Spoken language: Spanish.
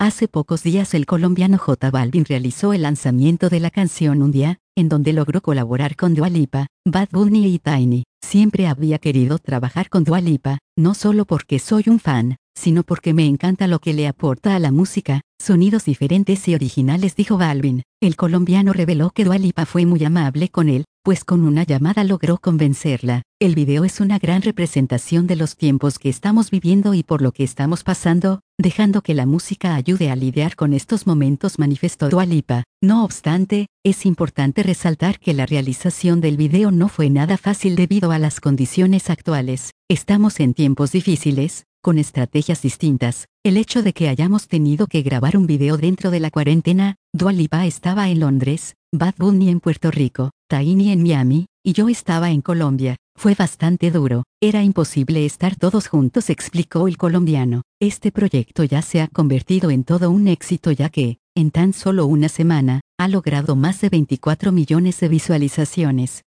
Hace pocos días el colombiano J Balvin realizó el lanzamiento de la canción Un Día, en donde logró colaborar con Dua Lipa, Bad Bunny y Tiny. Siempre había querido trabajar con Dua Lipa, no solo porque soy un fan, sino porque me encanta lo que le aporta a la música, sonidos diferentes y originales, dijo Balvin. El colombiano reveló que Dua Lipa fue muy amable con él, pues con una llamada logró convencerla. El video es una gran representación de los tiempos que estamos viviendo y por lo que estamos pasando, dejando que la música ayude a lidiar con estos momentos, manifestó Dua Lipa. No obstante, es importante resaltar que la realización del video no fue nada fácil debido a las condiciones actuales. Estamos en tiempos difíciles, con estrategias distintas. El hecho de que hayamos tenido que grabar un video dentro de la cuarentena, Dua Lipa estaba en Londres, Bad Bunny en Puerto Rico, Tiny en Miami, y yo estaba en Colombia. Fue bastante duro, era imposible estar todos juntos, explicó el colombiano. Este proyecto ya se ha convertido en todo un éxito, ya que, en tan solo una semana, ha logrado más de 24 millones de visualizaciones.